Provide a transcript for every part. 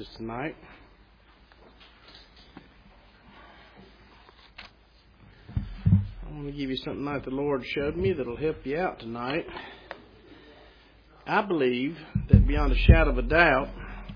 this tonight. I want to give you something that the Lord showed me that'll help you out tonight. I believe that beyond a shadow of a doubt,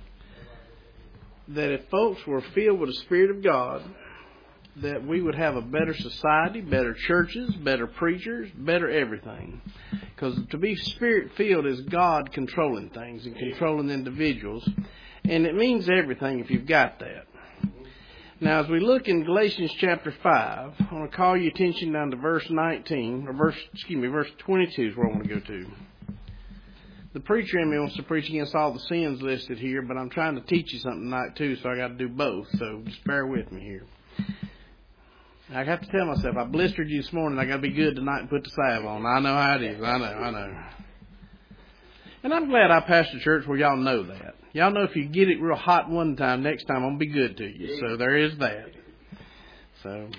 that if folks were filled with the Spirit of God, that we would have a better society, better churches, better preachers, better everything. Because to be Spirit-filled is God controlling things and controlling individuals. And it means everything if you've got that. Now, as we look in Galatians chapter 5, I want to call your attention down to verse 19, or verse 22 is where I want to go to. The preacher in me wants to preach against all the sins listed here, but I'm trying to teach you something tonight too, so I got to do both. So just bear with me here. I have to tell myself, I blistered you this morning, I got to be good tonight and put the salve on. I know how it is. I know. And I'm glad I pastor a church where y'all know that. Y'all know if you get it real hot one time, next time I'm going to be good to you. So there is that. So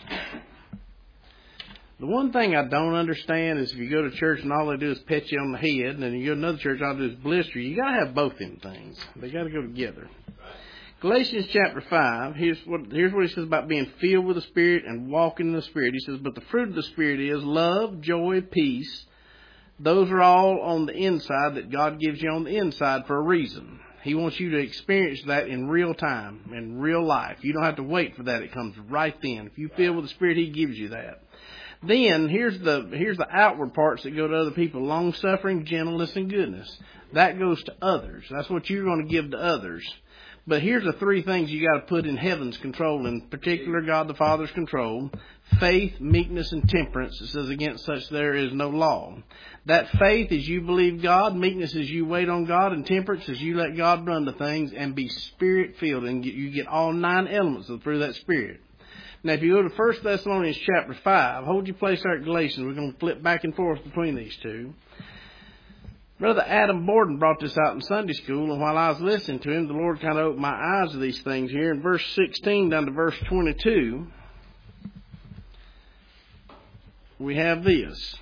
the one thing I don't understand is if you go to church and all they do is pet you on the head, and then you go to another church, all they do is blister you. You got to have both them things. They got to go together. Galatians chapter 5, here's what he says about being filled with the Spirit and walking in the Spirit. He says, but the fruit of the Spirit is love, joy, peace. Those are all on the inside that God gives you on the inside for a reason. He wants you to experience that in real time, in real life. You don't have to wait for that. It comes right then. If you fill with the Spirit, He gives you that. Then, here's the outward parts that go to other people. Long-suffering, gentleness, and goodness. That goes to others. That's what you're going to give to others. But here's the three things you got to put in heaven's control, in particular God the Father's control. Faith, meekness, and temperance. It says against such there is no law. That faith is you believe God, meekness is you wait on God, and temperance is you let God run the things and be Spirit-filled. And you get all 9 elements of the fruit of that Spirit. Now, if you go to 1 Thessalonians chapter 5, hold your place there at Galatians. We're going to flip back and forth between these two. Brother Adam Borden brought this out in Sunday school, and while I was listening to him, the Lord kind of opened my eyes to these things here. In verse 16 down to verse 22, we have this.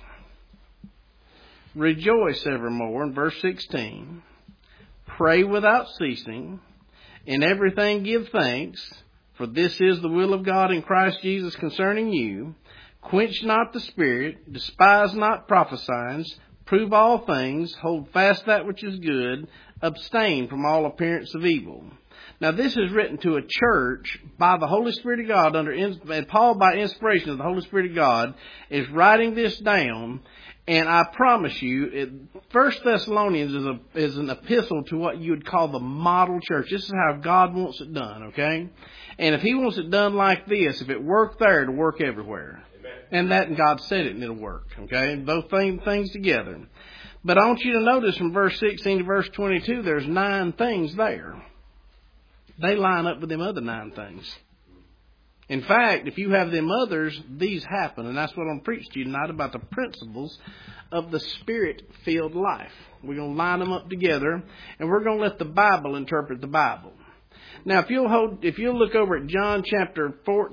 Rejoice evermore, in verse 16. Pray without ceasing. In everything give thanks, for this is the will of God in Christ Jesus concerning you. Quench not the spirit, despise not prophesying. Prove all things, hold fast that which is good, abstain from all appearance of evil. Now this is written to a church by the Holy Spirit of God, and Paul by inspiration of the Holy Spirit of God is writing this down. And I promise you, 1 Thessalonians is an epistle to what you would call the model church. This is how God wants it done, okay? And if He wants it done like this, if it worked there, it'll work everywhere. And God said it and it'll work. Okay? Both things together. But I want you to notice from verse 16 to verse 22, there's 9 things there. They line up with them other 9 things. In fact, if you have them others, these happen. And that's what I'm going to preach to you tonight about the principles of the Spirit-filled life. We're going to line them up together, and we're going to let the Bible interpret the Bible. Now, if you'll look over at John chapter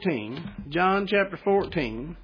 14,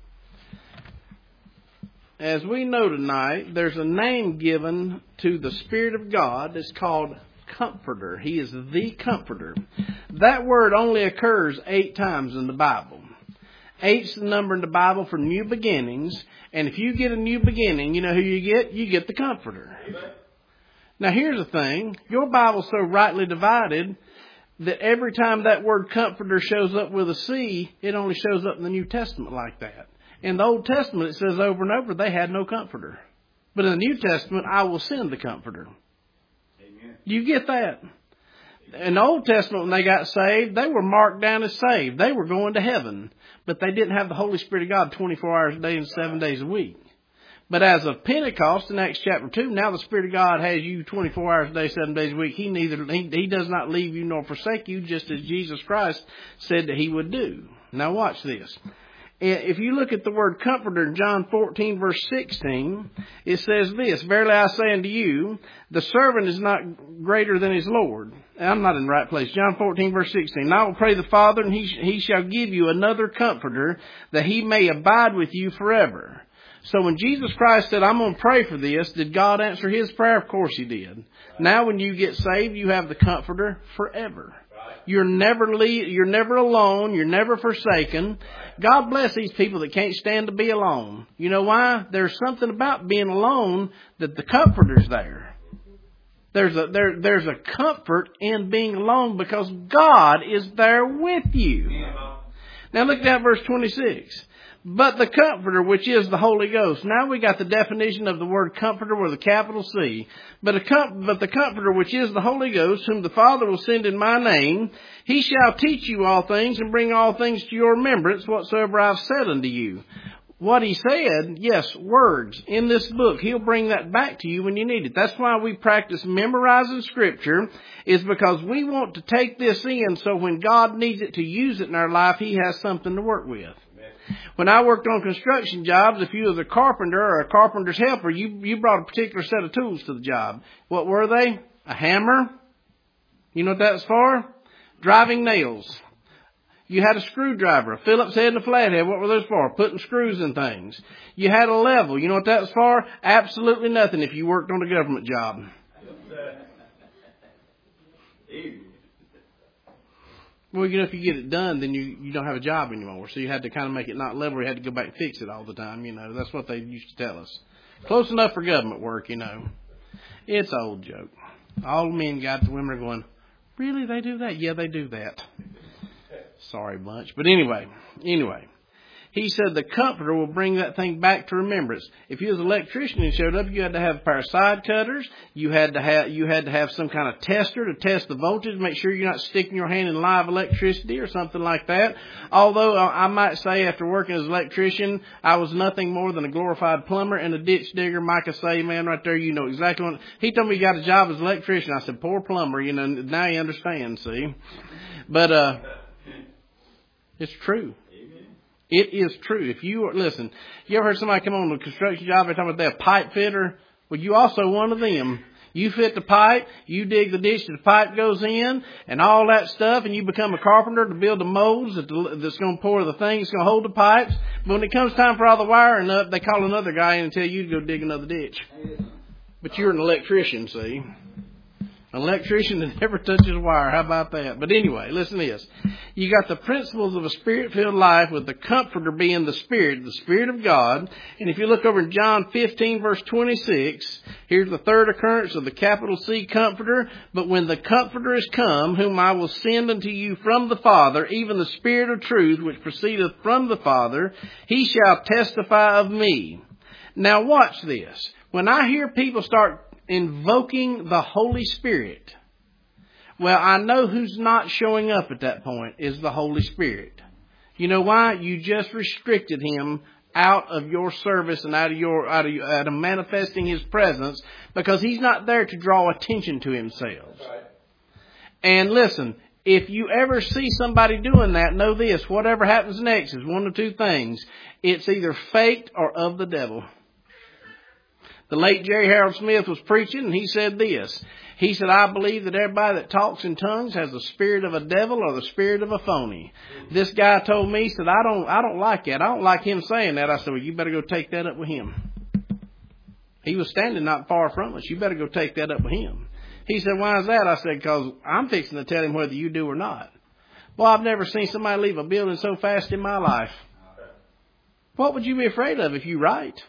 as we know tonight, there's a name given to the Spirit of God that's called Comforter. He is the Comforter. That word only occurs 8 times in the Bible. 8's the number in the Bible for new beginnings. And if you get a new beginning, you know who you get? You get the Comforter. Amen. Now here's the thing. Your Bible's so rightly divided that every time that word Comforter shows up with a C, it only shows up in the New Testament like that. In the Old Testament, it says over and over, they had no Comforter. But in the New Testament, I will send the Comforter. Amen. You get that? In the Old Testament, when they got saved, they were marked down as saved. They were going to heaven. But they didn't have the Holy Spirit of God 24 hours a day and 7 days a week. But as of Pentecost in Acts chapter 2, now the Spirit of God has you 24 hours a day, 7 days a week. He does not leave you nor forsake you, just as Jesus Christ said that He would do. Now watch this. If you look at the word Comforter in John 14, verse 16, it says this, Verily I say unto you, the servant is not greater than his Lord. I'm not in the right place. John 14, verse 16. And I will pray the Father, and he shall give you another Comforter, that He may abide with you forever. So when Jesus Christ said, I'm going to pray for this, did God answer His prayer? Of course He did. Now when you get saved, you have the Comforter forever. You're never alone. You're never forsaken. God bless these people that can't stand to be alone. You know why? There's something about being alone that the Comforter's there. There's a comfort in being alone because God is there with you. Now look at verse 26. But the Comforter, which is the Holy Ghost. Now we got the definition of the word Comforter with a capital C. But the Comforter, which is the Holy Ghost, whom the Father will send in my name, he shall teach you all things and bring all things to your remembrance whatsoever I've said unto you. What he said, yes, words in this book, he'll bring that back to you when you need it. That's why we practice memorizing Scripture, is because we want to take this in so when God needs it to use it in our life, he has something to work with. When I worked on construction jobs, if you was a carpenter or a carpenter's helper, you brought a particular set of tools to the job. What were they? A hammer. You know what that's for? Driving nails. You had a screwdriver, a Phillips head and a flathead. What were those for? Putting screws in things. You had a level. You know what that was for? Absolutely nothing if you worked on a government job. Well, you know, if you get it done, then you don't have a job anymore. So you had to kind of make it not level. You had to go back and fix it all the time. You know, that's what they used to tell us. Close enough for government work, you know. It's an old joke. All the men got, the women are going, really, they do that? Yeah, they do that. Sorry, bunch. But anyway. He said the Comforter will bring that thing back to remembrance. If you was an electrician and showed up, you had to have a pair of side cutters. You had to have some kind of tester to test the voltage, make sure you're not sticking your hand in live electricity or something like that. Although I might say after working as an electrician, I was nothing more than a glorified plumber and a ditch digger. Micah say, man, right there, you know exactly what. He told me he got a job as an electrician. I said, poor plumber, you know, now you understand, see. But it's true. It is true. If you listen, you ever heard somebody come on a construction job and talking about they're a pipe fitter? Well, you also one of them. You fit the pipe, you dig the ditch that the pipe goes in, and all that stuff, and you become a carpenter to build the molds that's going to pour the thing that's going to hold the pipes. But when it comes time for all the wiring up, they call another guy in and tell you to go dig another ditch. But you're an electrician, see. An electrician that never touches wire. How about that? But anyway, listen to this. You got the principles of a Spirit-filled life with the Comforter being the Spirit of God. And if you look over in John 15, verse 26, here's the third occurrence of the capital C Comforter. But when the Comforter is come, whom I will send unto you from the Father, even the Spirit of truth, which proceedeth from the Father, he shall testify of me. Now watch this. When I hear people start invoking the Holy Spirit, well, I know who's not showing up at that point is the Holy Spirit. You know why? You just restricted him out of your service and out of manifesting his presence because he's not there to draw attention to himself. Right. And listen, if you ever see somebody doing that, know this: whatever happens next is one of two things. It's either faked or of the devil. The late Jerry Harold Smith was preaching, and he said this. He said, I believe that everybody that talks in tongues has the spirit of a devil or the spirit of a phony. This guy told me, he said, I don't like that. I don't like him saying that. I said, well, you better go take that up with him. He was standing not far from us. You better go take that up with him. He said, why is that? I said, because I'm fixing to tell him whether you do or not. Well, I've never seen somebody leave a building so fast in my life. What would you be afraid of if you write?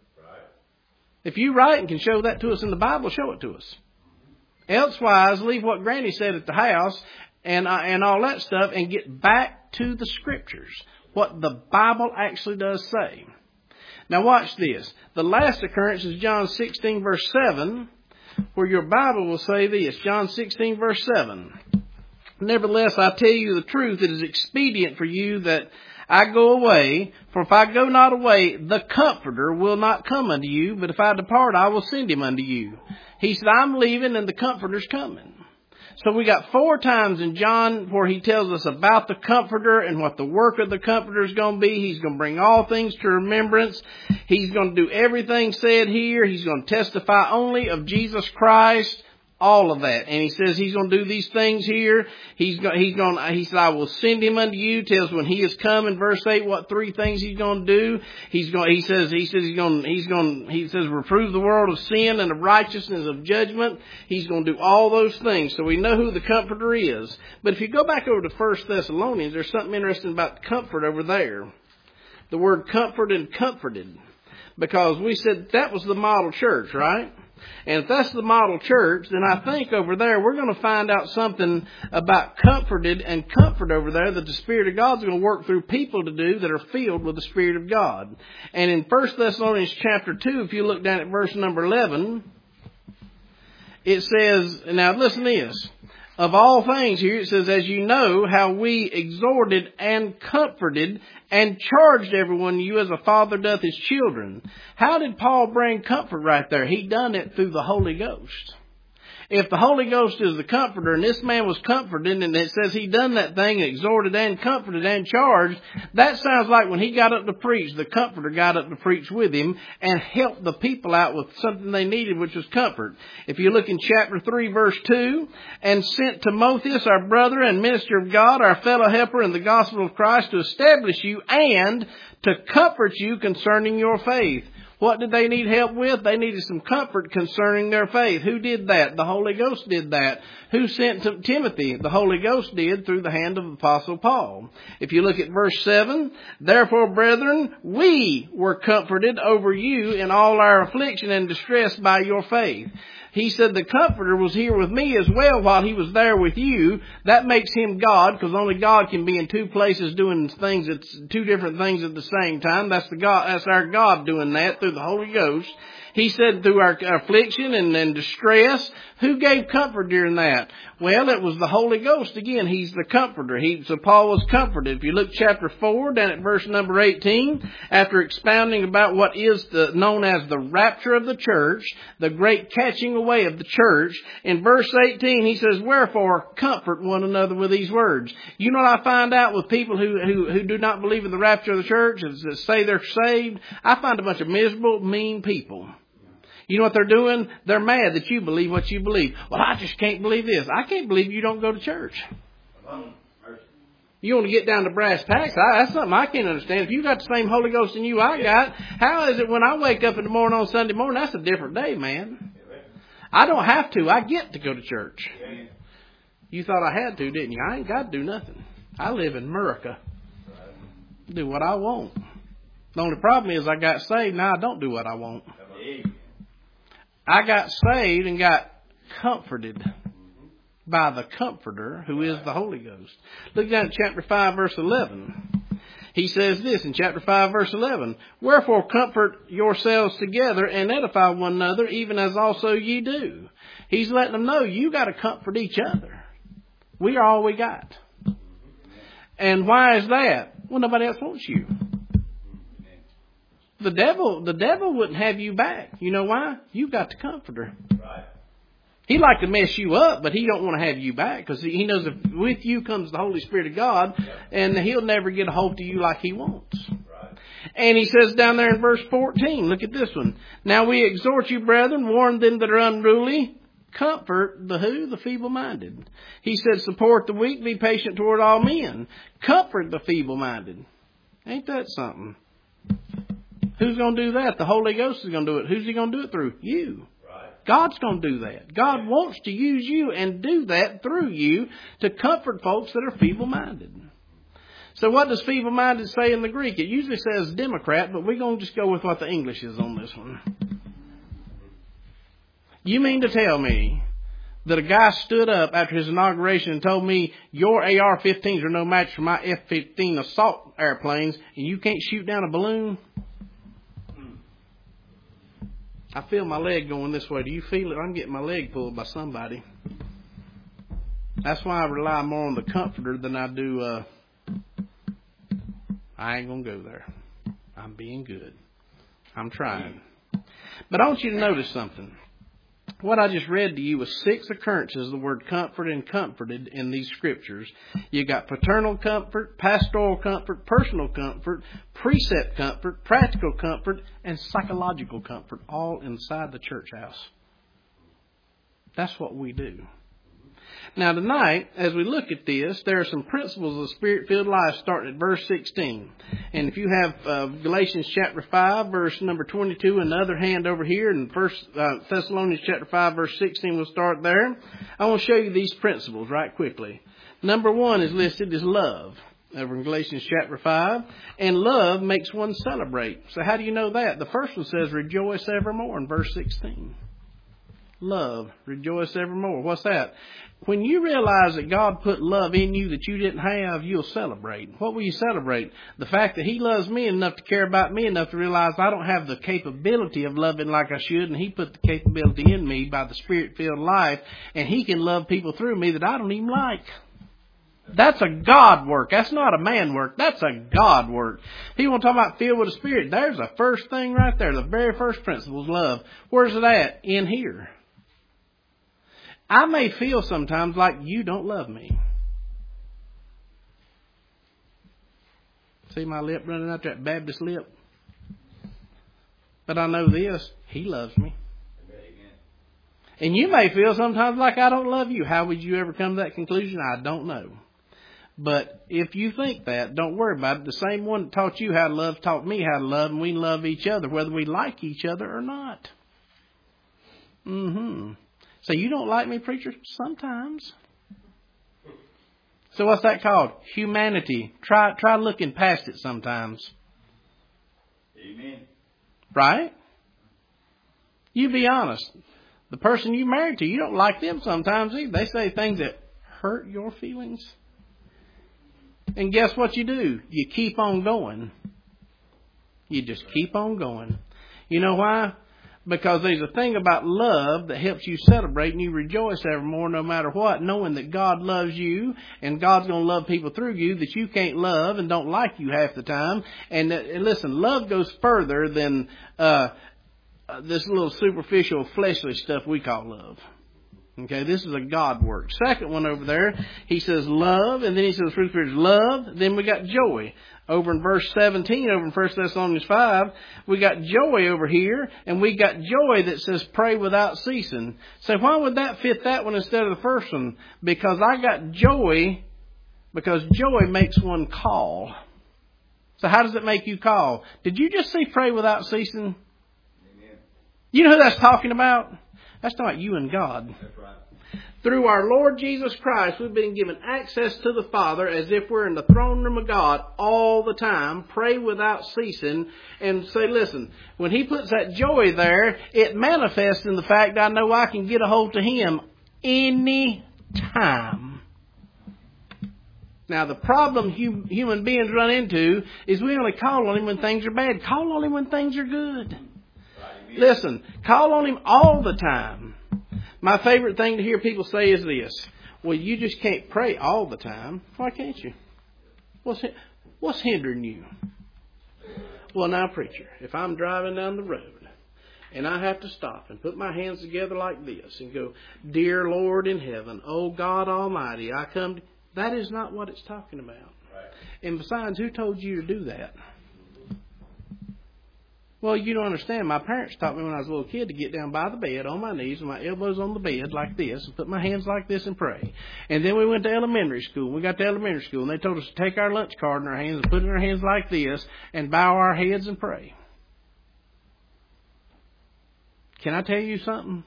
If you write and can show that to us in the Bible, show it to us. Elsewise, leave what Granny said at the house and all that stuff and get back to the Scriptures, what the Bible actually does say. Now watch this. The last occurrence is John 16, verse 7, where your Bible will say this. John 16, verse 7. Nevertheless, I tell you the truth, it is expedient for you that I go away, for if I go not away, the Comforter will not come unto you, but if I depart, I will send him unto you. He said, I'm leaving and the Comforter's coming. So we got 4 times in John where he tells us about the Comforter and what the work of the Comforter is going to be. He's going to bring all things to remembrance. He's going to do everything said here. He's going to testify only of Jesus Christ. All of that. And he says he's going to do these things here. He said, I will send him unto you. Tells when he is come in verse 8 what 3 things he's going to do. He says reprove the world of sin and of righteousness of judgment. He's going to do all those things. So we know who the Comforter is. But if you go back over to 1 Thessalonians, there's something interesting about comfort over there. The word comfort and comforted. Because we said that was the model church, right? And if that's the model church, then I think over there we're going to find out something about comforted and comfort over there that the Spirit of God is going to work through people to do that are filled with the Spirit of God. And in 1 Thessalonians chapter 2, if you look down at verse number 11, it says, now listen to this. Of all things here, it says, as you know how we exhorted and comforted and charged everyone you as a father doth his children. How did Paul bring comfort right there? He done it through the Holy Ghost. If the Holy Ghost is the comforter and this man was comforted and it says he done that thing, exhorted and comforted and charged, that sounds like when he got up to preach, the comforter got up to preach with him and helped the people out with something they needed, which was comfort. If you look in chapter 3, verse 2, and sent Timotheus, our brother and minister of God, our fellow helper in the gospel of Christ, to establish you and to comfort you concerning your faith. What did they need help with? They needed some comfort concerning their faith. Who did that? The Holy Ghost did that. Who sent Timothy? The Holy Ghost did through the hand of the Apostle Paul. If you look at verse 7, therefore, brethren, we were comforted over you in all our affliction and distress by your faith. He said the Comforter was here with me as well while he was there with you. That makes him God, because only God can be in two places doing things, two different things at the same time. That's our God doing that through the Holy Ghost. He said through our affliction and distress. Who gave comfort during that? Well, it was the Holy Ghost. Again, he's the comforter. So Paul was comforted. If you look chapter 4, down at verse number 18, after expounding about what is known as the rapture of the church, the great catching away of the church, in verse 18 he says, wherefore comfort one another with these words. You know what I find out with people who do not believe in the rapture of the church, that say they're saved? I find a bunch of miserable, mean people. You know what they're doing? They're mad that you believe what you believe. Well, I just can't believe this. I can't believe you don't go to church. You want to get down to brass tacks? That's something I can't understand. If you got the same Holy Ghost in you I got, how is it when I wake up in the morning on Sunday morning, that's a different day, man. I don't have to. I get to go to church. You thought I had to, didn't you? I ain't got to do nothing. I live in America. Do what I want. The only problem is I got saved. Now I don't do what I want. I got saved and got comforted by the Comforter, who is the Holy Ghost. Look down at chapter 5, verse 11. He says this in chapter 5, verse 11. Wherefore comfort yourselves together and edify one another, even as also ye do. He's letting them know you got to comfort each other. We are all we got. And why is that? Well, nobody else wants you. The devil wouldn't have you back. You know why? You've got the Comforter. Right. He'd like to mess you up, but he don't want to have you back, because he knows if with you comes the Holy Spirit of God, and he'll never get a hold of you like he wants. Right. And he says down there in verse 14, look at this one. Now we exhort you, brethren, warn them that are unruly, comfort the who? The feeble-minded. He said, support the weak, be patient toward all men. Comfort the feeble-minded. Ain't that something? Who's going to do that? The Holy Ghost is going to do it. Who's he going to do it through? You. Right. God's going to do that. God wants to use you and do that through you to comfort folks that are feeble-minded. So what does feeble-minded say in the Greek? It usually says Democrat, but we're going to just go with what the English is on this one. You mean to tell me that a guy stood up after his inauguration and told me your AR-15s are no match for my F-15 assault airplanes and you can't shoot down a balloon? I feel my leg going this way. Do you feel it? I'm getting my leg pulled by somebody. That's why I rely more on the Comforter than I do. I ain't going to go there. I'm being good. I'm trying. But I want you to notice something. What I just read to you was 6 occurrences of the word comfort and comforted in these scriptures. You got paternal comfort, pastoral comfort, personal comfort, precept comfort, practical comfort, and psychological comfort, all inside the church house. That's what we do. Now tonight, as we look at this, there are some principles of Spirit-filled life starting at verse 16. And if you have Galatians chapter 5, verse number 22, and the other hand over here, and 1 Thessalonians chapter 5, verse 16, we'll start there. I want to show you these principles right quickly. Number 1 is listed as love, over in Galatians chapter 5. And love makes one celebrate. So how do you know that? The first one says, rejoice evermore in verse 16. Love, rejoice evermore. What's that? When you realize that God put love in you that you didn't have, you'll celebrate. What will you celebrate? The fact that He loves me enough to care about me enough to realize I don't have the capability of loving like I should, and He put the capability in me by the Spirit-filled life, and He can love people through me that I don't even like. That's a God work. That's not a man work. That's a God work. People want to talk about filled with the Spirit. There's the first thing right there. The very first principle is love. Where's it at? In here. I may feel sometimes like you don't love me. See my lip running out, that Baptist lip? But I know this, He loves me. And you may feel sometimes like I don't love you. How would you ever come to that conclusion? I don't know. But if you think that, don't worry about it. The same one that taught you how to love taught me how to love, and we love each other, whether we like each other or not. So you don't like me, preacher? Sometimes. So what's that called? Humanity. Try looking past it sometimes. Amen. Right? You be honest. The person you married to, you don't like them sometimes either. They say things that hurt your feelings. And guess what you do? You keep on going. You just keep on going. You know why? Because there's a thing about love that helps you celebrate and you rejoice evermore no matter what, knowing that God loves you and God's going to love people through you that you can't love and don't like you half the time. And listen, love goes further than this little superficial fleshly stuff we call love. Okay, this is a God work. Second one over there, he says love, and then he says fruit of the Spirit is love. Then we got joy. Over in verse 17, over in 1 Thessalonians 5, we got joy over here, and we got joy that says pray without ceasing. So why would that fit that one instead of the first one? Because I got joy, because joy makes one call. So how does it make you call? Did you just say pray without ceasing? Amen. You know who that's talking about? That's not you and God. That's right. Through our Lord Jesus Christ, we've been given access to the Father as if we're in the throne room of God all the time. Pray without ceasing and say, listen, when He puts that joy there, it manifests in the fact I know I can get a hold to Him any time. Now, the problem human beings run into is we only call on Him when things are bad. Call on Him when things are good. Right. Listen, call on Him all the time. My favorite thing to hear people say is this. Well, you just can't pray all the time. Why can't you? What's hindering you? Well, now, preacher, if I'm driving down the road and I have to stop and put my hands together like this and go, Dear Lord in heaven, oh God Almighty, I come to... That is not what it's talking about. Right. And besides, who told you to do that? Well, you don't understand. My parents taught me when I was a little kid to get down by the bed on my knees with my elbows on the bed like this and put my hands like this and pray. And then we went to elementary school. We got to elementary school and they told us to take our lunch card in our hands and put it in our hands like this and bow our heads and pray. Can I tell you something?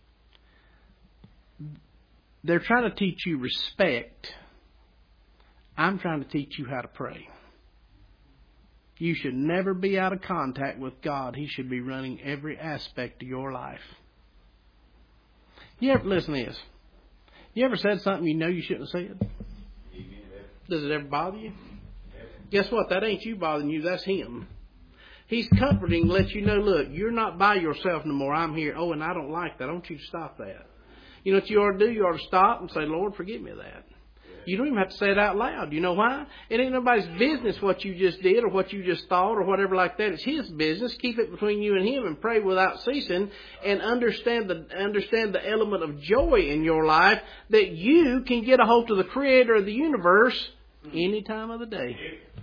They're trying to teach you respect. I'm trying to teach you how to pray. You should never be out of contact with God. He should be running every aspect of your life. You ever listen to this? You ever said something you know you shouldn't have said? Does it ever bother you? Guess what? That ain't you bothering you. That's Him. He's comforting, let you know, look, you're not by yourself no more. I'm here. Oh, and I don't like that. I want you to stop that. You know what you ought to do? You ought to stop and say, Lord, forgive me of that. You don't even have to say it out loud. You know why? It ain't nobody's business what you just did or what you just thought or whatever like that. It's His business. Keep it between you and Him and pray without ceasing and understand the element of joy in your life that you can get a hold of the Creator of the universe any time of the day.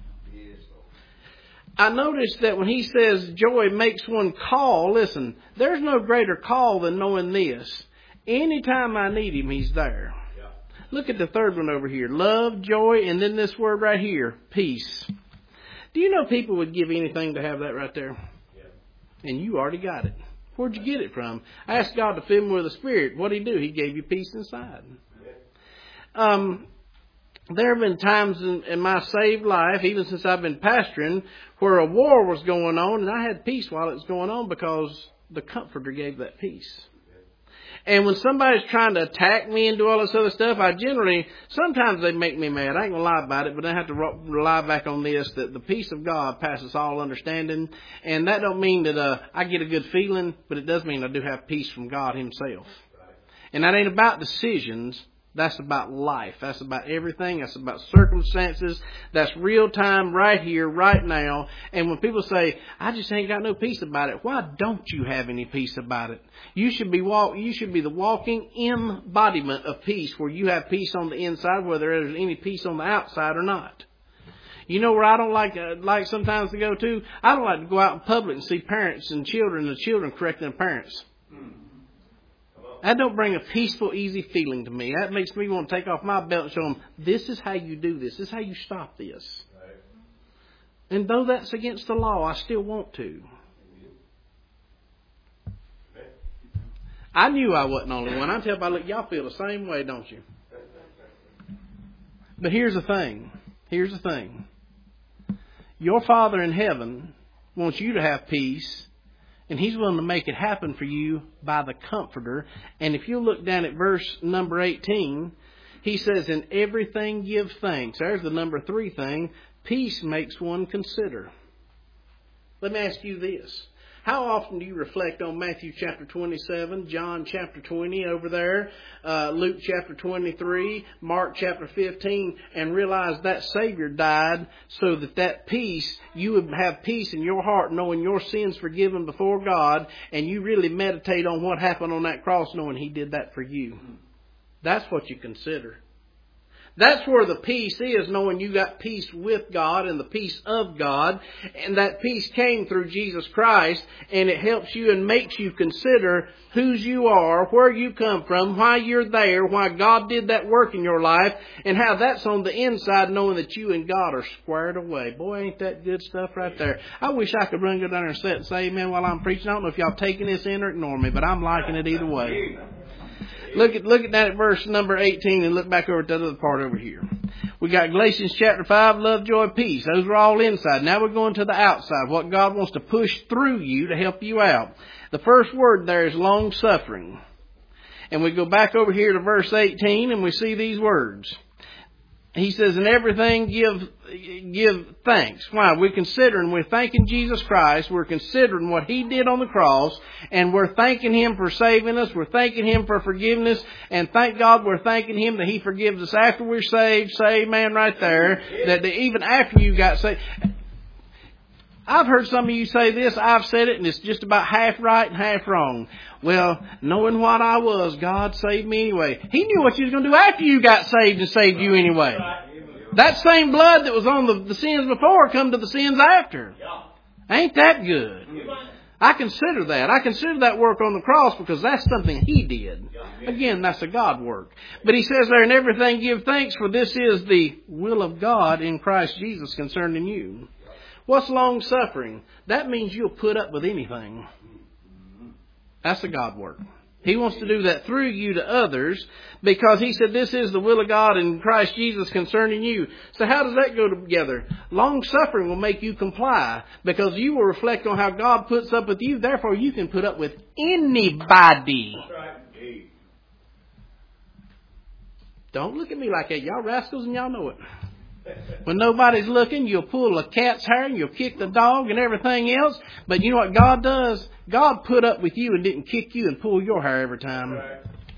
I noticed that when he says joy makes one call, listen, there's no greater call than knowing this. Anytime I need Him, He's there. Yeah. Look at the third one over here. Love, joy, and then this word right here, peace. Do you know people would give anything to have that right there? Yeah. And you already got it. Where'd you get it from? I asked God to fill me with the Spirit. What did He do? He gave you peace inside. Yeah. There have been times in my saved life, even since I've been pastoring, where a war was going on, and I had peace while it was going on because the Comforter gave that peace. And when somebody's trying to attack me and do all this other stuff, sometimes they make me mad. I ain't going to lie about it, but I have to rely back on this, that the peace of God passes all understanding. And that don't mean that I get a good feeling, but it does mean I do have peace from God Himself. And that ain't about decisions. That's about life. That's about everything. That's about circumstances. That's real time right here, right now. And when people say, I just ain't got no peace about it, why don't you have any peace about it? You should be the walking embodiment of peace, where you have peace on the inside, whether there's any peace on the outside or not. You know where I don't like sometimes to go to? I don't like to go out in public and see parents and the children correcting their parents. That don't bring a peaceful, easy feeling to me. That makes me want to take off my belt and show them, this is how you do this. This is how you stop this. Right. And though that's against the law, I still want to. I knew I wasn't the only one. I tell you, look, y'all feel the same way, don't you? But here's the thing. Here's the thing. Your Father in heaven wants you to have peace. And He's willing to make it happen for you by the Comforter. And if you look down at verse number 18, He says, in everything give thanks. There's the number 3 thing. Peace makes one consider. Let me ask you this. How often do you reflect on Matthew chapter 27, John chapter 20 over there, Luke chapter 23, Mark chapter 15, and realize that Savior died so that peace, you would have peace in your heart knowing your sins forgiven before God, and you really meditate on what happened on that cross knowing He did that for you. That's what you consider. That's where the peace is, knowing you got peace with God and the peace of God. And that peace came through Jesus Christ, and it helps you and makes you consider whose you are, where you come from, why you're there, why God did that work in your life, and how that's on the inside, knowing that you and God are squared away. Boy, ain't that good stuff right there. I wish I could go down there and sit and say amen while I'm preaching. I don't know if y'all taking this in or ignoring me, but I'm liking it either way. Look at that at verse number 18 and look back over at that other part over here. We got Galatians chapter 5, love, joy, peace. Those are all inside. Now we're going to the outside, what God wants to push through you to help you out. The first word there is long suffering. And we go back over here to verse 18 and we see these words. He says, in everything give thanks. Why? We're thanking Jesus Christ. We're considering what He did on the cross. And we're thanking Him for saving us. We're thanking Him for forgiveness. And thank God we're thanking Him that He forgives us after we're saved. Say amen right there. That even after you got saved. I've heard some of you say this. I've said it, and it's just about half right and half wrong. Well, knowing what I was, God saved me anyway. He knew what you was going to do after you got saved and saved you anyway. That same blood that was on the sins before come to the sins after. Ain't that good? I consider that. I consider that work on the cross because that's something He did. Again, that's a God work. But He says there, in everything give thanks, for this is the will of God in Christ Jesus concerning you. What's long suffering? That means you'll put up with anything. That's a God work. He wants to do that through you to others because He said this is the will of God in Christ Jesus concerning you. So how does that go together? Long suffering will make you comply because you will reflect on how God puts up with you. Therefore, you can put up with anybody. Don't look at me like that. Y'all rascals and y'all know it. When nobody's looking, you'll pull a cat's hair and you'll kick the dog and everything else. But you know what God does? God put up with you and didn't kick you and pull your hair every time. Right.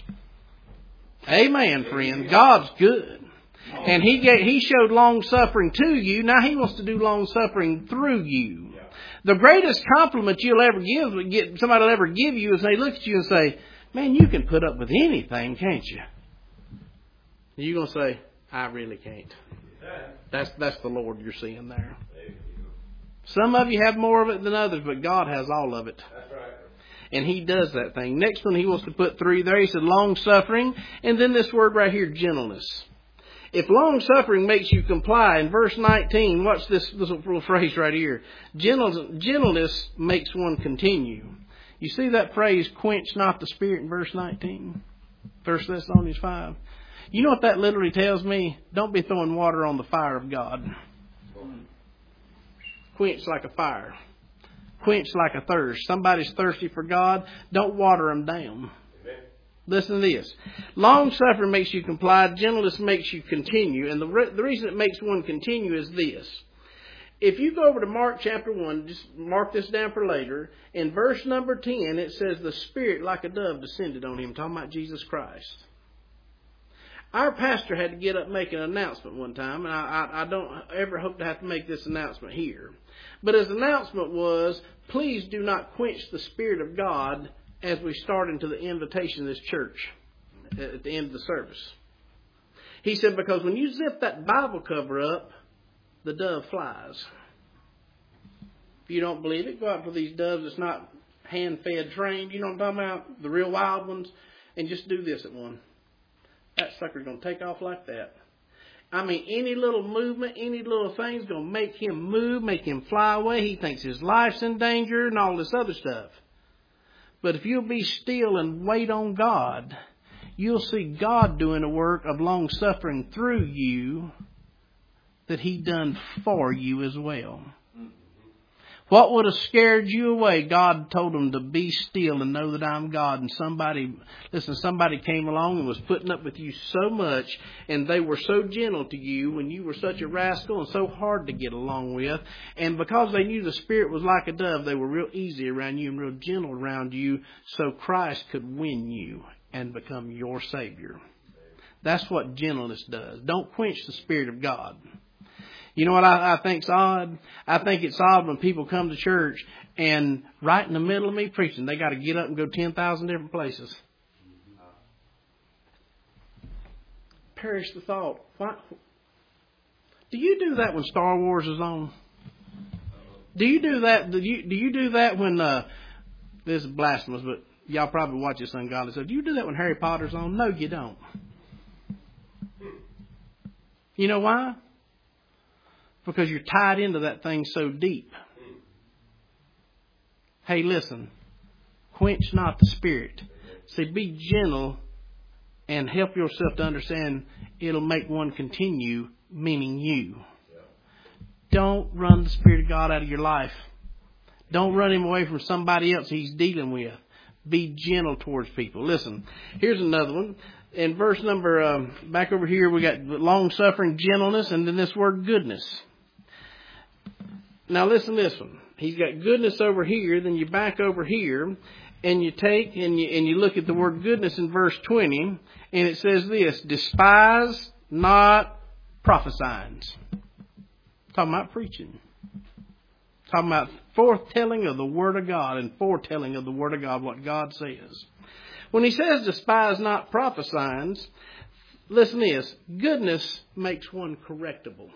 Amen, friend. God's good. And He showed long suffering to you. Now He wants to do long suffering through you. The greatest compliment you'll ever somebody will ever give you is they look at you and say, man, you can put up with anything, can't you? And you're going to say, I really can't. That's the Lord you're seeing there. Some of you have more of it than others, but God has all of it. And He does that thing. Next one, He wants to put 3 there. He said long-suffering. And then this word right here, gentleness. If long-suffering makes you comply, in verse 19, watch this little phrase right here. Gentleness makes one continue. You see that phrase, quench not the spirit, in verse 19? 1 Thessalonians 5. You know what that literally tells me? Don't be throwing water on the fire of God. Quench like a fire. Quench like a thirst. Somebody's thirsty for God. Don't water them down. Listen to this. Long-suffering makes you comply. Gentleness makes you continue. And the reason it makes one continue is this. If you go over to Mark chapter 1, just mark this down for later. In verse number 10, it says, the Spirit like a dove descended on Him. Talking about Jesus Christ. Our pastor had to get up and make an announcement one time. And I don't ever hope to have to make this announcement here. But his announcement was, please do not quench the Spirit of God as we start into the invitation of this church at the end of the service. He said, because when you zip that Bible cover up, the dove flies. If you don't believe it, go out for these doves that's not hand-fed, trained. You know what I'm talking about? The real wild ones. And just do this at one. That sucker's going to take off like that. I mean, any little movement, any little thing's going to make him move, make him fly away. He thinks his life's in danger and all this other stuff. But if you'll be still and wait on God, you'll see God doing a work of long-suffering through you that He done for you as well. What would have scared you away? God told them to be still and know that I'm God. And somebody came along and was putting up with you so much, and they were so gentle to you when you were such a rascal and so hard to get along with. And because they knew the Spirit was like a dove, they were real easy around you and real gentle around you, so Christ could win you and become your Savior. That's what gentleness does. Don't quench the Spirit of God. You know what I think's odd? I think it's odd when people come to church and right in the middle of me preaching, they got to get up and go 10,000 different places. Perish the thought. Why? Do you do that when Star Wars is on? Do you do that? Do you do that when this is blasphemous, but y'all probably watch this ungodly stuff. Do you do that when Harry Potter's on? No, you don't. You know why? Because you're tied into that thing so deep. Hey, listen. Quench not the Spirit. See, be gentle and help yourself to understand it'll make one continue, meaning you. Don't run the Spirit of God out of your life. Don't run Him away from somebody else He's dealing with. Be gentle towards people. Listen, here's another one. In verse number, back over here, we got long-suffering, gentleness, and then this word goodness. Now listen to this one. He's got goodness over here, then you back over here, and you take and you look at the word goodness in verse 20, and it says this, despise not prophesying. Talking about preaching. Talking about foretelling of the Word of God and foretelling of the Word of God, what God says. When he says despise not prophesying, listen to this, goodness makes one correctable.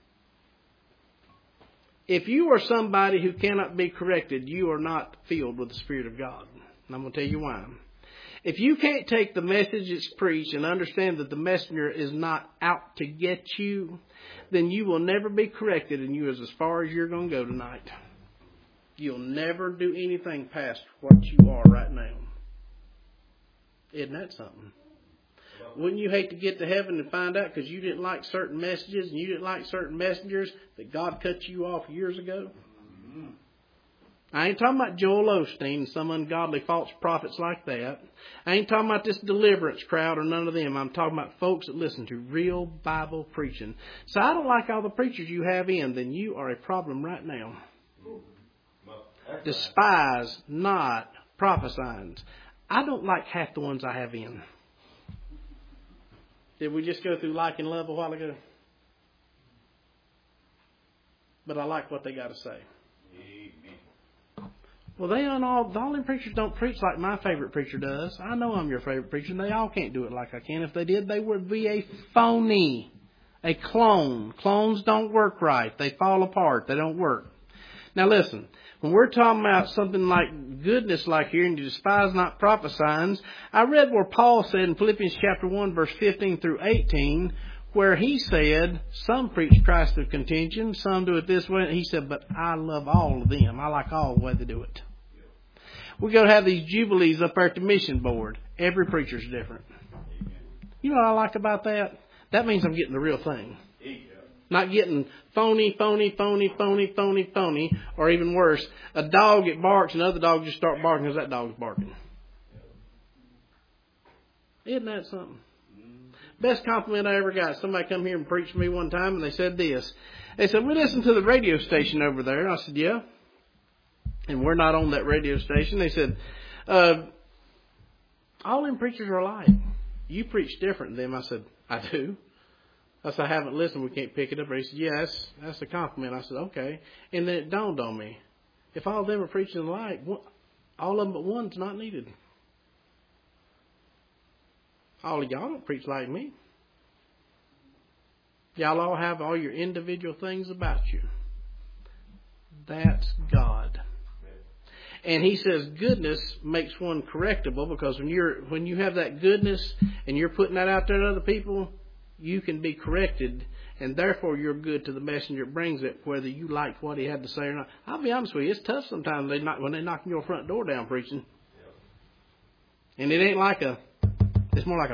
If you are somebody who cannot be corrected, you are not filled with the Spirit of God. And I'm going to tell you why. If you can't take the message that's preached and understand that the messenger is not out to get you, then you will never be corrected and you is as far as you're going to go tonight. You'll never do anything past what you are right now. Isn't that something? Wouldn't you hate to get to heaven and find out because you didn't like certain messages and you didn't like certain messengers that God cut you off years ago? Mm-hmm. I ain't talking about Joel Osteen and some ungodly false prophets like that. I ain't talking about this deliverance crowd or none of them. I'm talking about folks that listen to real Bible preaching. So I don't like all the preachers you have in, then you are a problem right now. Despise not prophesying. I don't like half the ones I have in. Did we just go through like and love a while ago? But I like what they got to say. Amen. Well, the all them preachers don't preach like my favorite preacher does. I know I'm your favorite preacher, and they all can't do it like I can. If they did, they would be a phony, a clone. Clones don't work right. They fall apart. They don't work. Now listen, when we're talking about something like goodness like here, and you despise not prophesying, I read where Paul said in Philippians chapter 1, verse 15 through 18, where he said, some preach Christ of contention, some do it this way. He said, but I love all of them. I like all the way they do it. We're going to have these jubilees up there at the mission board. Every preacher's different. You know what I like about that? That means I'm getting the real thing. Not getting phony, or even worse, a dog that barks and other dogs just start barking because that dog's barking. Isn't that something? Best compliment I ever got. Somebody come here and preached to me one time, and they said this. They said, we listen to the radio station over there. I said, yeah. And we're not on that radio station. They said, all them preachers are alike. You preach different than them. I said, I do. I said, I haven't listened. We can't pick it up. He said, yeah, that's a compliment. I said, okay. And then it dawned on me. If all of them are preaching alike, all of them but one's not needed. All of y'all don't preach like me. Y'all all have all your individual things about you. That's God. And he says goodness makes one correctable, because when you have that goodness and you're putting that out there to other people, you can be corrected, and therefore you're good to the messenger that brings it, whether you like what he had to say or not. I'll be honest with you, it's tough sometimes when they knock your front door down preaching. And it ain't like it's more like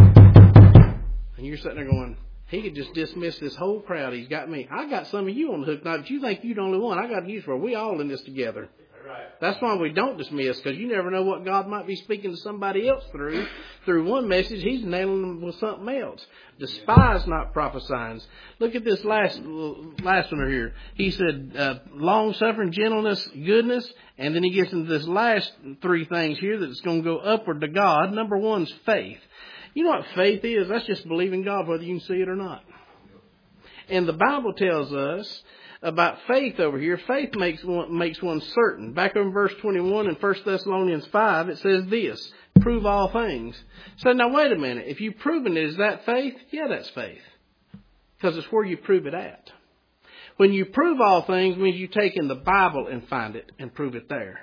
and you're sitting there going, he could just dismiss this whole crowd. He's got me. I got some of you on the hook now, but you think you're the only one. I got news for you. We all in this together. That's why we don't dismiss, because you never know what God might be speaking to somebody else through one message. He's nailing them with something else. Despise not prophesying. Look at this last one here. He said long-suffering, gentleness, goodness, and then he gets into this last three things here that's going to go upward to God. Number one is faith. You know what faith is? That's just believing God whether you can see it or not. And the Bible tells us about faith over here. Faith makes one certain. Back over in verse 21 in 1 Thessalonians 5, it says this, prove all things. So now wait a minute. If you've proven it, is that faith? Yeah, that's faith. Because it's where you prove it at. When you prove all things, means you take in the Bible and find it and prove it there.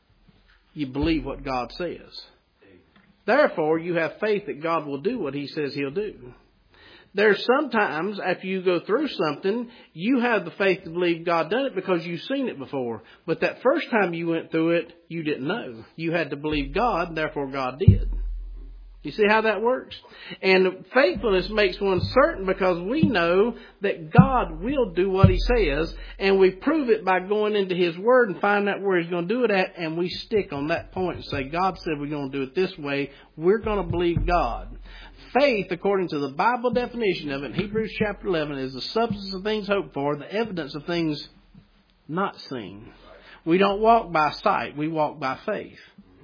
You believe what God says. Therefore, you have faith that God will do what he says he'll do. There's sometimes, after you go through something, you have the faith to believe God done it because you've seen it before. But that first time you went through it, you didn't know. You had to believe God, and therefore God did. You see how that works? And faithfulness makes one certain because we know that God will do what he says, and we prove it by going into his word and finding out where he's going to do it at, and we stick on that point and say, God said we're going to do it this way. We're going to believe God. Faith, according to the Bible definition of it, in Hebrews chapter 11, is the substance of things hoped for, the evidence of things not seen. We don't walk by sight, we walk by faith.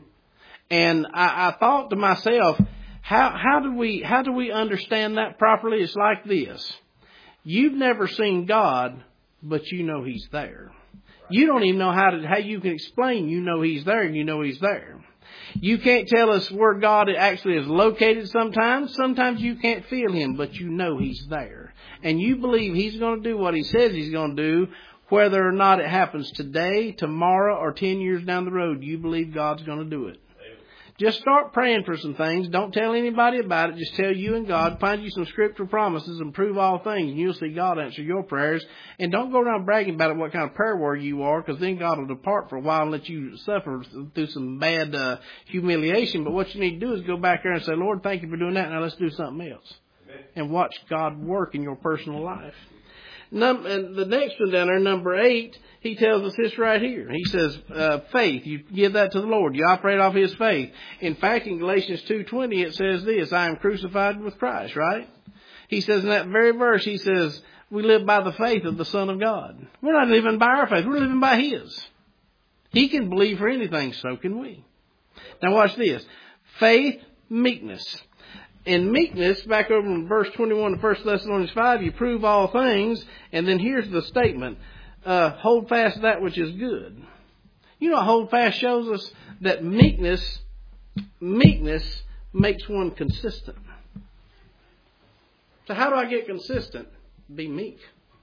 And I thought to myself, how do we understand that properly? It's like this. You've never seen God, but you know he's there. You don't even know how you can explain you know he's there and you know he's there. You can't tell us where God actually is located sometimes. Sometimes you can't feel him, but you know he's there. And you believe he's going to do what he says he's going to do, whether or not it happens today, tomorrow, or 10 years down the road. You believe God's going to do it. Just start praying for some things. Don't tell anybody about it. Just tell you and God. Find you some scriptural promises and prove all things. And you'll see God answer your prayers. And don't go around bragging about it, what kind of prayer warrior you are, because then God will depart for a while and let you suffer through some bad humiliation. But what you need to do is go back there and say, Lord, thank you for doing that. Now let's do something else. Amen. And watch God work in your personal life. And the next one down there, number 8, he tells us this right here. He says, faith, you give that to the Lord. You operate off his faith. In fact, in Galatians 2:20, it says this, I am crucified with Christ, right? He says in that very verse, he says, we live by the faith of the Son of God. We're not living by our faith. We're living by his. He can believe for anything, so can we. Now watch this. Faith, meekness. In meekness, back over in verse 21 of 1 Thessalonians 5, you prove all things. And then here's the statement. Hold fast that which is good. You know, hold fast shows us that meekness makes one consistent. So how do I get consistent? Be meek.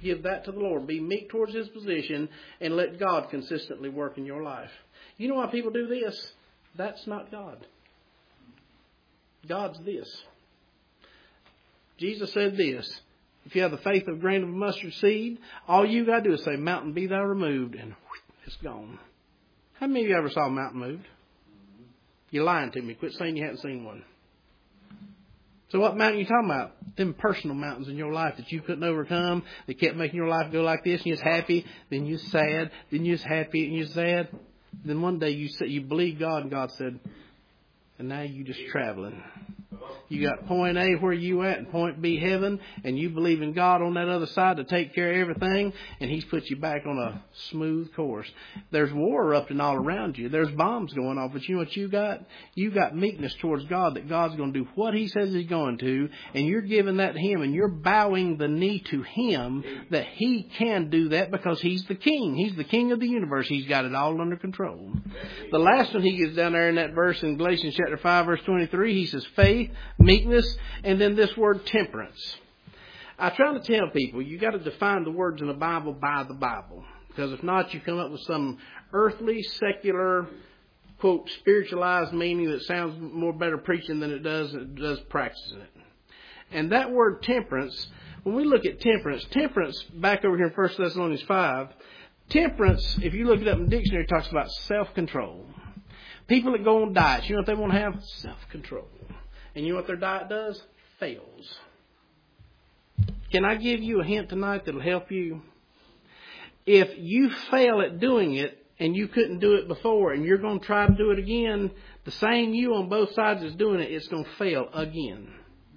Give that to the Lord. Be meek towards His position and let God consistently work in your life. You know why people do this? That's not God. God's this. Jesus said this. If you have the faith of a grain of mustard seed, all you got to do is say, mountain be thou removed, and it's gone. How many of you ever saw a mountain moved? You're lying to me. Quit saying you haven't seen one. So what mountain are you talking about? Them personal mountains in your life that you couldn't overcome. They kept making your life go like this, and you're happy, then you're sad, then you're happy, and you're sad. Then one day you believe God, and God said, and now you're just traveling. You got point A where you at and point B heaven, and you believe in God on that other side to take care of everything, and He's put you back on a smooth course. There's war erupting all around you. There's bombs going off, but you know what you got? You got meekness towards God, that God's going to do what He says He's going to, and you're giving that to Him, and you're bowing the knee to Him that He can do that because He's the King. He's the King of the universe. He's got it all under control. The last one He gets down there in that verse in Galatians chapter 5, verse 23, He says faith, meekness, and then this word temperance. I try to tell people you got to define the words in the Bible by the Bible, because if not, you come up with some earthly, secular, quote, spiritualized meaning that sounds more better preaching than it does practicing it. And that word temperance, when we look at temperance, back over here in 1 Thessalonians 5, temperance, if you look it up in the dictionary, it talks about self-control. People that go on diets, you know what they want to have? Self-control. And you know what their diet does? Fails. Can I give you a hint tonight that'll help you? If you fail at doing it and you couldn't do it before and you're going to try to do it again, the same you on both sides is doing it, it's going to fail again.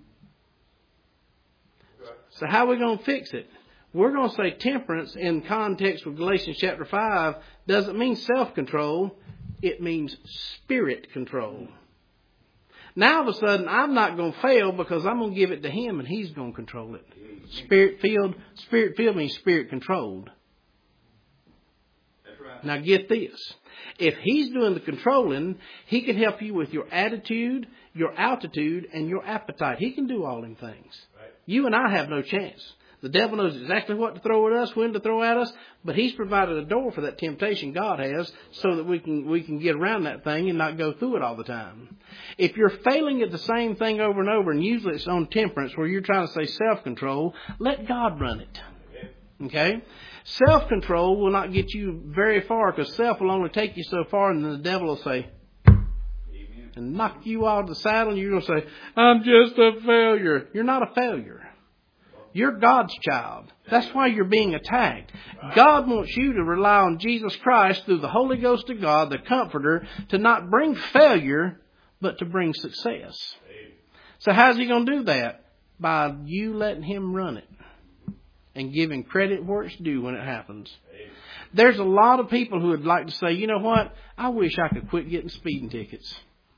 So how are we going to fix it? We're going to say temperance in context with Galatians chapter 5 doesn't mean self-control. It means spirit control. Now, all of a sudden, I'm not going to fail because I'm going to give it to Him and He's going to control it. Spirit-filled means spirit-controlled. That's right. Now, get this. If He's doing the controlling, He can help you with your attitude, your altitude, and your appetite. He can do all them things. Right. You and I have no chance. The devil knows exactly what to throw at us, when to throw at us, but He's provided a door for that temptation, God has, so that we can get around that thing and not go through it all the time. If you're failing at the same thing over and over, and usually it's on temperance where you're trying to say self-control, let God run it. Okay? Self-control will not get you very far because self will only take you so far, and then the devil will say, and knock you out of the saddle, and you're going to say, I'm just a failure. You're not a failure. You're God's child. That's why you're being attacked. God wants you to rely on Jesus Christ through the Holy Ghost of God, the Comforter, to not bring failure, but to bring success. So how's He going to do that? By you letting Him run it and giving credit where it's due when it happens. There's a lot of people who would like to say, you know what? I wish I could quit getting speeding tickets.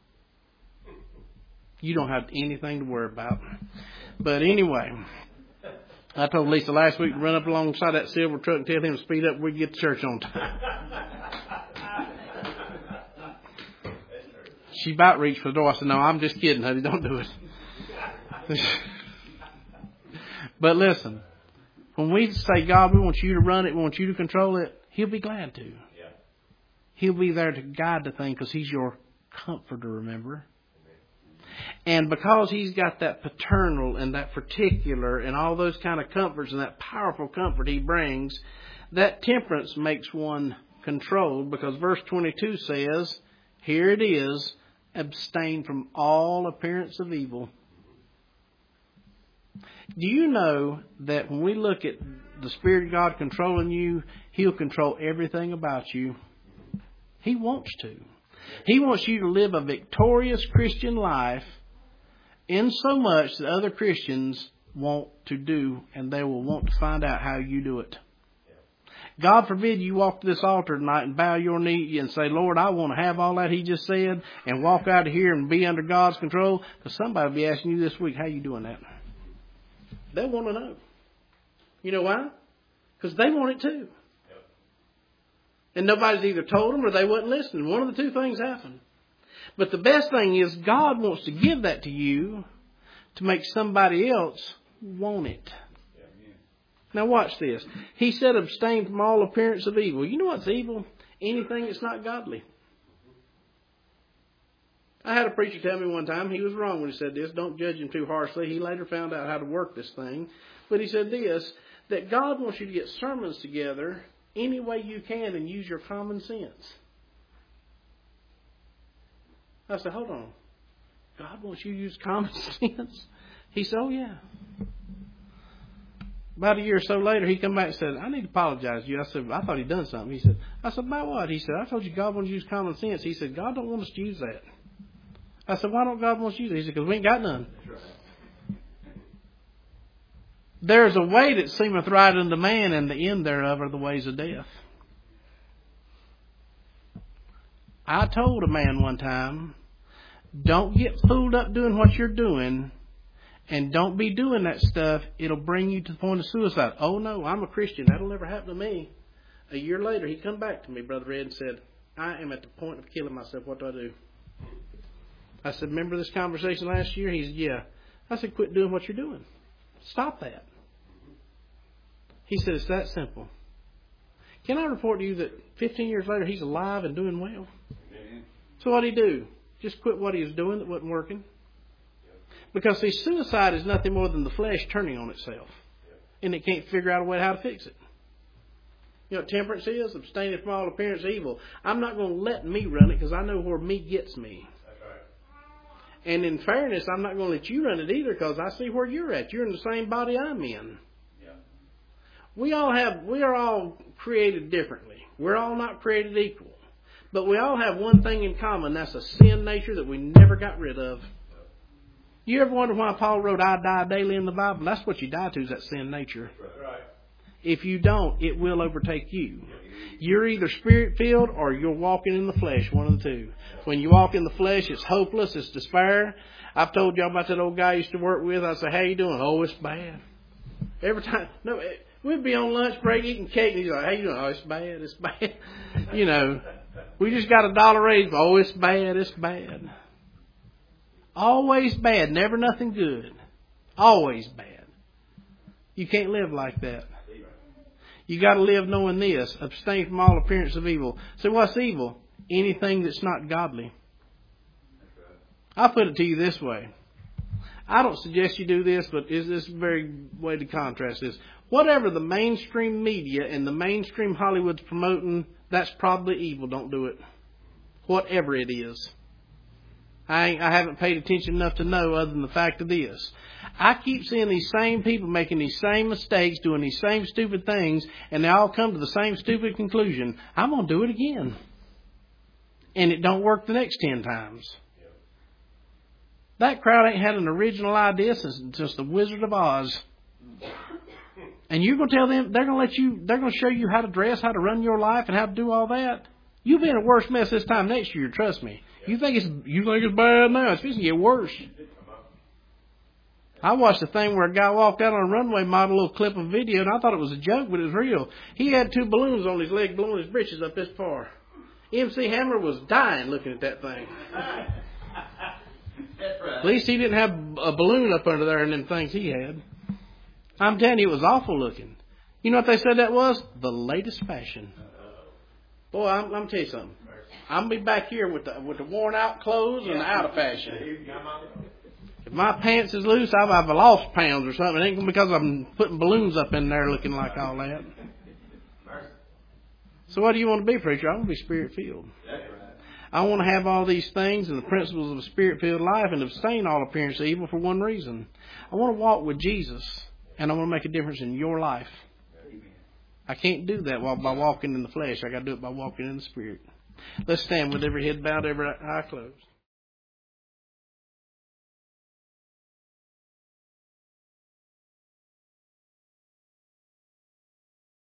You don't have anything to worry about. But anyway, I told Lisa last week to run up alongside that silver truck and tell him to speed up. We'd get to church on time. She about reached for the door. I said, no, I'm just kidding, honey. Don't do it. But listen, when we say, God, we want you to run it, we want you to control it, He'll be glad to. Yeah. He'll be there to guide the thing because He's your comforter, remember? And because He's got that paternal and that particular and all those kind of comforts and that powerful comfort He brings, that temperance makes one controlled, because verse 22 says, here it is, abstain from all appearance of evil. Do you know that when we look at the Spirit of God controlling you, He'll control everything about you? He wants to. He wants you to live a victorious Christian life in so much that other Christians want to do, and they will want to find out how you do it. God forbid you walk to this altar tonight and bow your knee and say, Lord, I want to have all that He just said, and walk out of here and be under God's control, because somebody will be asking you this week, how you doing that? They'll want to know. You know why? Because they want it too. And nobody's either told them or they wasn't listening. One of the two things happened. But the best thing is God wants to give that to you to make somebody else want it. Now watch this. He said abstain from all appearance of evil. You know what's evil? Anything that's not godly. I had a preacher tell me one time, he was wrong when he said this, don't judge him too harshly. He later found out how to work this thing. But he said this, that God wants you to get sermons together any way you can and use your common sense. I said, hold on. God wants you to use common sense? He said, oh yeah. About a year or so later, he come back and said, I need to apologize to you. I said, I thought he'd done something. He said, about what? He said, I told you God wants you to use common sense. He said, God don't want us to use that. I said, why don't God want us to use it? He said, because we ain't got none. There's a way that seemeth right unto man, and the end thereof are the ways of death. I told a man one time, don't get fooled up doing what you're doing, and don't be doing that stuff. It'll bring you to the point of suicide. Oh no, I'm a Christian. That'll never happen to me. A year later, he come back to me, Brother Ed, and said, I am at the point of killing myself. What do I do? I said, remember this conversation last year? He said, yeah. I said, quit doing what you're doing. Stop that. He said, it's that simple. Can I report to you that 15 years later, he's alive and doing well? Amen. So what did he do? Just quit what he was doing that wasn't working? Because, see, suicide is nothing more than the flesh turning on itself. And it can't figure out a way how to fix it. You know what temperance is? Abstaining from all appearance of evil. I'm not going to let me run it because I know where me gets me. That's right. And in fairness, I'm not going to let you run it either because I see where you're at. You're in the same body I'm in. Yeah. We are all created differently. We're all not created equal. But we all have one thing in common. That's a sin nature that we never got rid of. You ever wonder why Paul wrote, I die daily in the Bible? That's what you die to, is that sin nature. Right. If you don't, it will overtake you. You're either spirit-filled or you're walking in the flesh, one of the two. When you walk in the flesh, it's hopeless, it's despair. I've told y'all about that old guy I used to work with. I say, how you doing? Oh, it's bad. Every time, no, we'd be on lunch break eating cake, and he's like, how you doing? Oh, it's bad, it's bad. You know, we just got $1 raise. Oh, it's bad, it's bad. Always bad, never nothing good. Always bad. You can't live like that. You got to live knowing this. Abstain from all appearance of evil. So what's evil? Anything that's not godly. I'll put it to you this way. I don't suggest you do this, but is this a very way to contrast this? Whatever the mainstream media and the mainstream Hollywood's promoting, that's probably evil. Don't do it. Whatever it is. I haven't paid attention enough to know other than the fact of this. I keep seeing these same people making these same mistakes, doing these same stupid things, and they all come to the same stupid conclusion. I'm going to do it again. And it don't work the next 10 times. That crowd ain't had an original idea since the Wizard of Oz. And you're going to tell them, they're going to show you how to dress, how to run your life, and how to do all that? You'll be in a worse mess this time next year, trust me. You think it's bad now. It's going to get worse. I watched a thing where a guy walked out on a runway, modeled a little clip of video, and I thought it was a joke, but it was real. He had 2 balloons on his leg, blowing his britches up this far. MC Hammer was dying looking at that thing. At least he didn't have a balloon up under there and them things he had. I'm telling you, it was awful looking. You know what they said that was? The latest fashion. Boy, I'm going to tell you something. I'm going to be back here with the worn out clothes and the out of fashion. If my pants is loose, I've lost pounds or something. It ain't because I'm putting balloons up in there looking like all that. So what do you want to be, preacher? I want to be spirit-filled. I want to have all these things and the principles of a spirit-filled life and abstain all appearance of evil for one reason. I want to walk with Jesus, and I want to make a difference in your life. I can't do that by walking in the flesh. I got to do it by walking in the spirit. Let's stand with every head bowed, every eye closed.